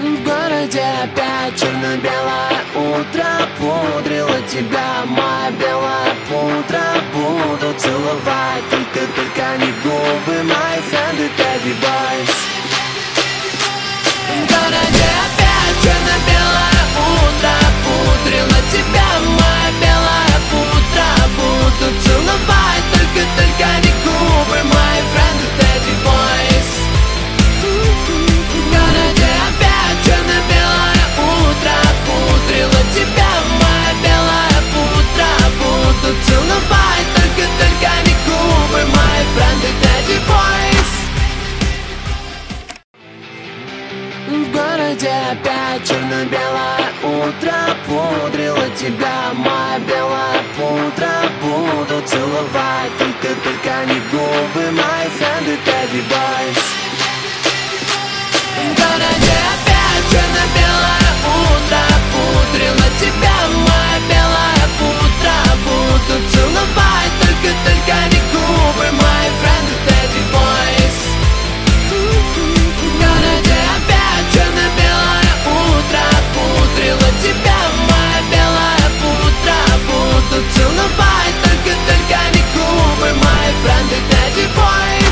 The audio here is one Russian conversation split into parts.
В городе опять черно-белое утро. Пудрила тебя моя белая пудра. Буду целовать только не губы, мои френды Teddy Boys. В городе опять черно-белое утро. Пудрила тебя моя белая пудра. Буду целовать только не губы, мои френды Teddy Boys. В городе опять черно-белое утро. Пудрила тебя моя белая пудра. Буду целовать только не губы, мои френды Teddy Boys. В городе опять черно-белое утро. Пудрила тебя моя белая пудра. Буду целовать только не губы, мои френды Teddy Boys. В городе опять черно-белое утро. Пудрила тебя моя белая пудра. Буду целовать только не губы, мои френды Teddy Boys. В городе опять черно-белое утро. Пудрила тебя моя белая пудра. Буду целовать только не губы, мои френды Teddy Boys.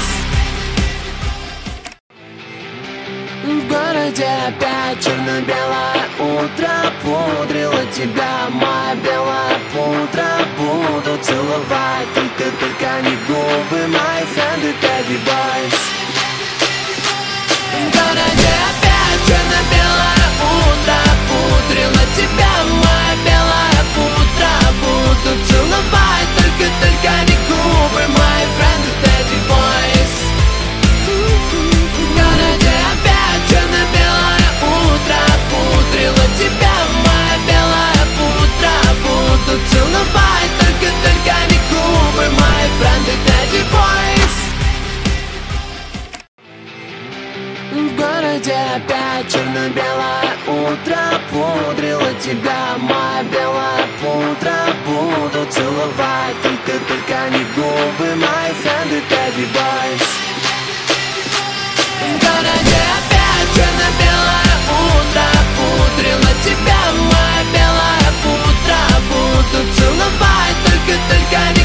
В городе опять черно-белое утро. Пудрила тебя моя белая пудра. Буду целовать только не губы, мои френды Teddy Boys. В городе опять черно-белое утро. Пудрила тебя моя белая пудра. Буду целовать только не губы, мои френды Teddy Boys. В городе опять черно-белое утро. Пудрила тебя моя белая пудра. Буду целовать только не губы, мои френды Teddy Boys. В городе опять черно-белое утро. Пудрила тебя моя белая пудра. Буду целовать только не губы, мои френды Teddy Boys. В городе опять черно-белое утро. Пудрила тебя моя белая пудра. Буду целовать только